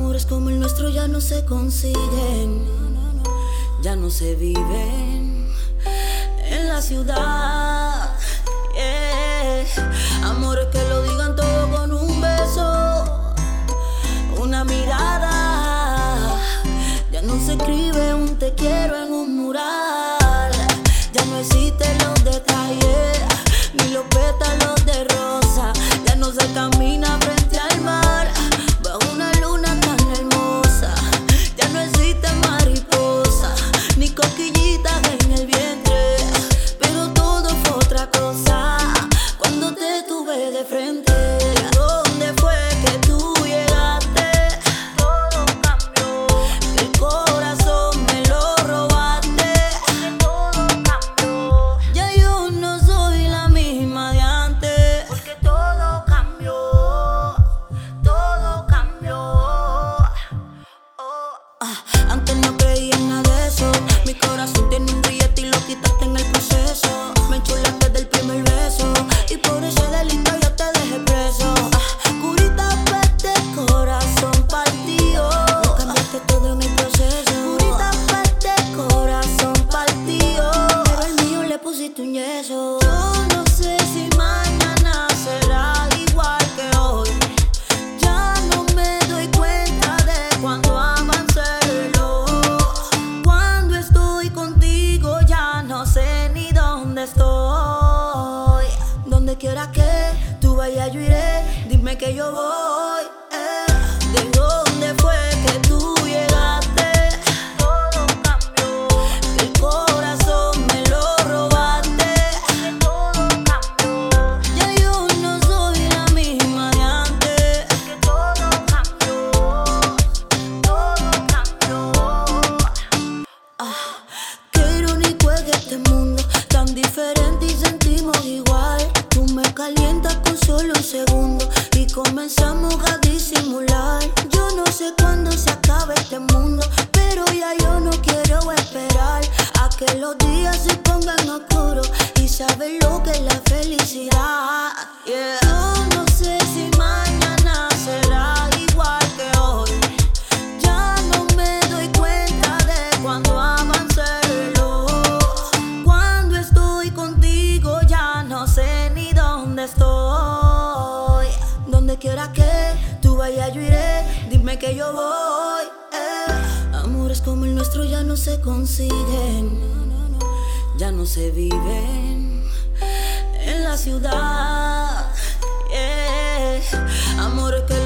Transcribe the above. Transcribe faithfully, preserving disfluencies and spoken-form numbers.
Amores como el nuestro ya no se consiguen, ya no se viven en la ciudad. Yeah. Amores que lo digan todo con un beso, una mirada. Ya no se escribe un te quiero en un mural. Ya no existen los detalles ni los pétalos de rosa. Ya no se camina frente al mar bajo una luna tan hermosa. Ya no existen mariposas ni cosquillitas en el vientre, pero todo fue otra cosa cuando te tuve de frente. ¿Dónde fue que tú llegaste? Todo cambió. El corazón me lo robaste. Todo cambió. Ya yo no soy la misma de antes, porque todo cambió. Todo cambió. Oh. Ah, antes no creía en nada de eso. Mi corazón tiene un grillete y lo quitaste en el proceso. Me enchulaste del primer beso y por ese delito yo te dejé preso. Ah, curita, peste, corazón partido. No cambiaste todo en el proceso. Curita, peste, corazón partido, pero al mío le pusiste un yeso. Yo no sé si mañana será igual que hoy. Ya no me doy cuenta de cuando avance el reloj. Cuando estoy contigo ya no sé ni dónde estoy. Donde quiera que tú vayas yo iré. Dime que yo voy. eh. ¿De dónde fue que tú llegaste? Todo cambió. El corazón me lo robaste. Todo cambió. Ya yo no soy la misma de antes, que todo cambió. Todo cambió. Ah, qué irónico es este mundo, tan diferente y sentimos igual. Tú me calientas con solo un segundo y comenzamos a disimular. Yo no sé cuándo se acabe este mundo, pero ya yo no quiero esperar a que los días se pongan oscuros y saber lo que es la felicidad. Yeah. Yo no sé si mañana será igual que hoy. Ya no me doy cuenta de cuando avance el reloj. Cuando estoy contigo ya no sé ni dónde estoy. Donde quiera que tú vayas yo iré. Dime que yo voy. eh. Amores como el nuestro ya no se consiguen, ya no se viven en la ciudad. Yeah. Amores que